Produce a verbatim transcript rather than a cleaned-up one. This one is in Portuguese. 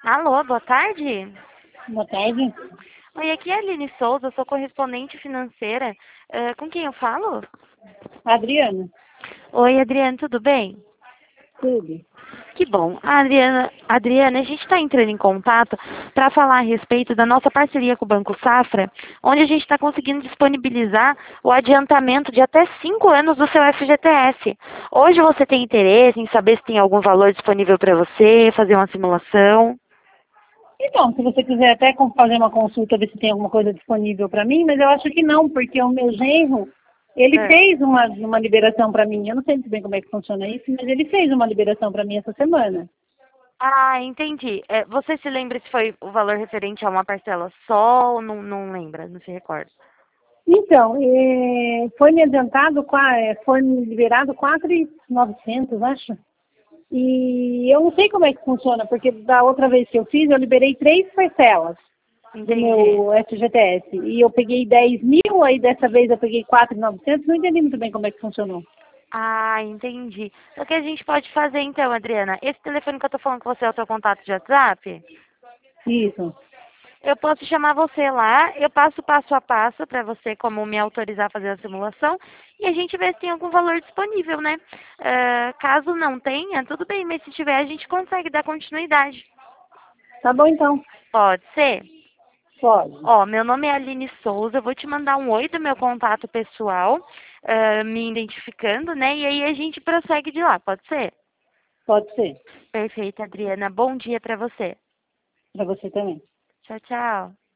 Alô, boa tarde. Boa tarde. Oi, aqui é a Aline Souza, sou correspondente financeira. Eh, com quem eu falo? Adriana. Oi, Adriana, tudo bem? Tudo. Que bom. A Adriana, Adriana, a gente está entrando em contato para falar a respeito da nossa parceria com o Banco Safra, onde a gente está conseguindo disponibilizar o adiantamento de até cinco anos do seu F G T S. Hoje você tem interesse em saber se tem algum valor disponível para você, fazer uma simulação? Então, se você quiser até com- fazer uma consulta, ver se tem alguma coisa disponível para mim, mas eu acho que não, porque o meu genro, ele É. fez uma, uma liberação para mim. Eu não sei muito bem como é que funciona isso, mas ele fez uma liberação para mim essa semana. Ah, entendi. É, você se lembra se foi o valor referente a uma parcela só ou não, não lembra, não se recorda? Então, eh, foi me adiantado, qua- eh, foi me liberado quatro mil e novecentos, acho. E eu não sei como é que funciona, porque da outra vez que eu fiz, eu liberei três parcelas do Entendi. meu F G T S. E eu peguei dez mil, aí dessa vez eu peguei quatro mil e novecentos, não entendi muito bem como é que funcionou. Ah, entendi. O que a gente pode fazer então, Adriana? Esse telefone que eu tô falando com você é o seu contato de WhatsApp? Isso. Eu posso chamar você lá, eu passo passo a passo para você como me autorizar a fazer a simulação e a gente vê se tem algum valor disponível, né? Ah, caso não tenha, tudo bem, mas se tiver a gente consegue dar continuidade. Tá bom então. Pode ser? Pode. Ó, meu nome é Aline Souza, eu vou te mandar um oi do meu contato pessoal, ah, me identificando, né? E aí a gente prossegue de lá, pode ser? Pode ser. Perfeito, Adriana. Bom dia para você. Para você também. Tchau, tchau.